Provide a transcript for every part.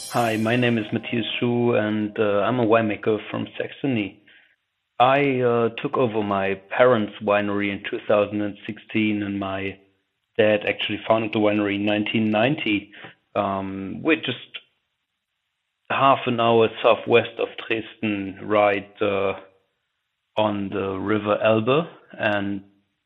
Hi, my name is Matthias Schuh, and I'm a winemaker from Saxony. I took over my parents' winery in 2016, and my dad actually founded the winery in 1990. We're just half an hour southwest of Dresden, right on the River Elbe. And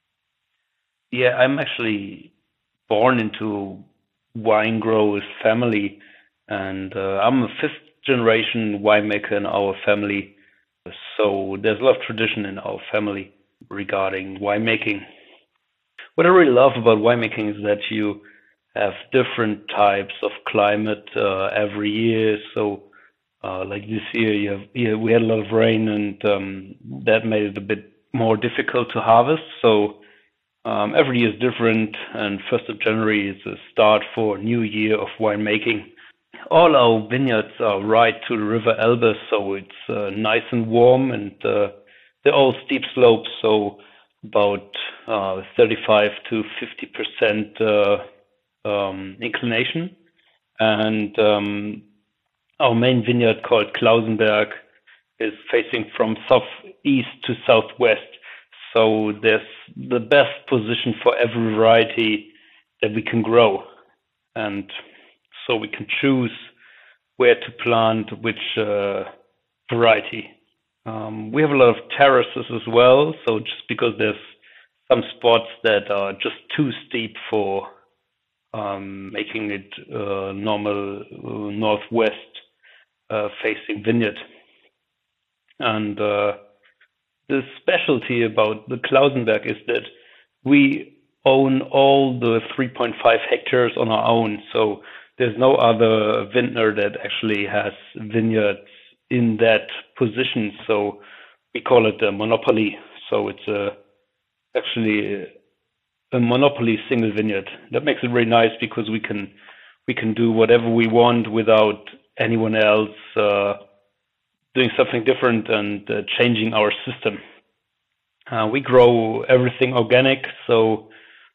yeah, I'm actually born into wine growers family, and I'm a fifth generation winemaker in our family. So there's a lot of tradition in our family regarding winemaking. What I really love about winemaking is that you have different types of climate every year. So, like this year, we had a lot of rain, and that made it a bit more difficult to harvest. So every year is different, and 1st of January is the start for a new year of winemaking. All our vineyards are right to the River Elbe, so it's nice and warm, and they're all steep slopes, so about 35 to 50% inclination. And our main vineyard, called Klausenberg, is facing from southeast to southwest, so there's the best position for every variety that we can grow. And so we can choose where to plant which variety. We have a lot of terraces as well, so just because there's some spots that are just too steep for making it normal northwest facing vineyard. And the specialty about the Klausenberg is that we own all the 3.5 hectares on our own. So there's no other vintner that actually has vineyards in that position. So we call it a monopoly. So it's actually a monopoly single vineyard. That makes it very nice because we can do whatever we want without anyone else doing something different and changing our system. We grow everything organic, so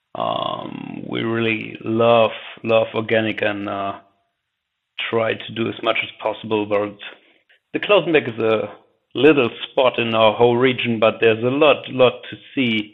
we really love organic, and try to do as much as possible. But the Klausenberg is a little spot in our whole region, but there's a lot to see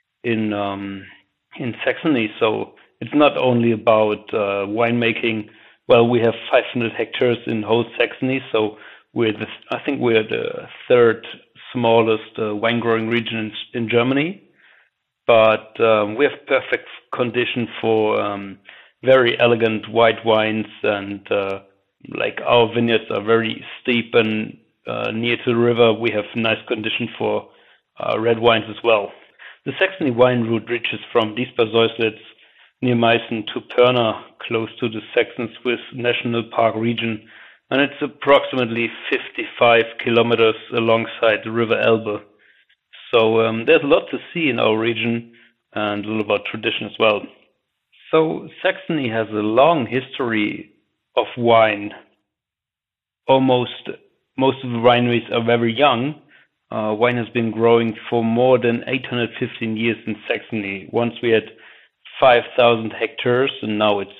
in Saxony. So it's not only about winemaking. Well, we have 500 hectares in whole Saxony, so I think we're the third smallest wine growing region in Germany. But we have perfect condition for very elegant white wines, and like our vineyards are very steep and near to the river, we have nice condition for red wines as well. The Saxony wine route reaches from Diesper-Seuslitz near Meissen to Pirna, close to the Saxon-Swiss National Park region, and it's approximately 55 kilometers alongside the River Elbe. So there's a lot to see in our region, and a little about tradition as well. So Saxony has a long history of wine. Almost most of the wineries are very young. Wine has been growing for more than 815 years in Saxony. Once we had 5,000 hectares, and now it's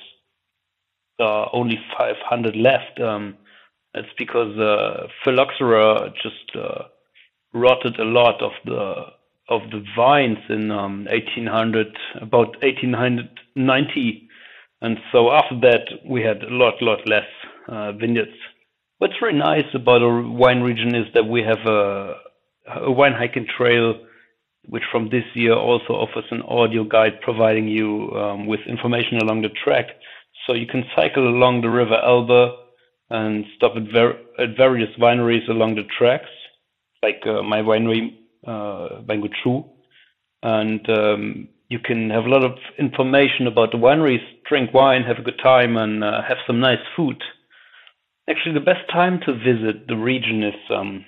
only 500 left. That's because phylloxera just rotted a lot of the vines in 1800, about 1890, and so after that we had a lot less vineyards. What's very nice about our wine region is that we have a wine hiking trail, which from this year also offers an audio guide providing you with information along the track. So you can cycle along the River Elbe and stop at various wineries along the tracks, like my winery, Weingut Schuh. And you can have a lot of information about the wineries, drink wine, have a good time, and have some nice food. Actually, the best time to visit the region is,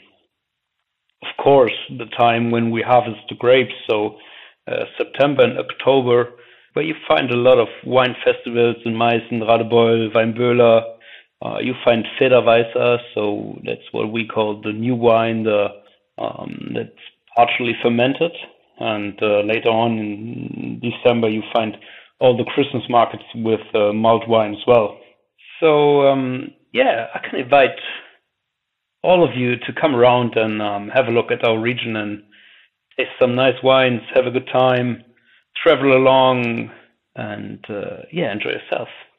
of course, the time when we harvest the grapes, so September and October, where you find a lot of wine festivals in Meissen, Radebeul, Weinböhler. You find Federweißer, so that's what we call the new wine, that's partially fermented. And later on in December, you find all the Christmas markets with mulled wine as well. So yeah, I can invite all of you to come around and have a look at our region and taste some nice wines, have a good time, travel along, and yeah, enjoy yourself.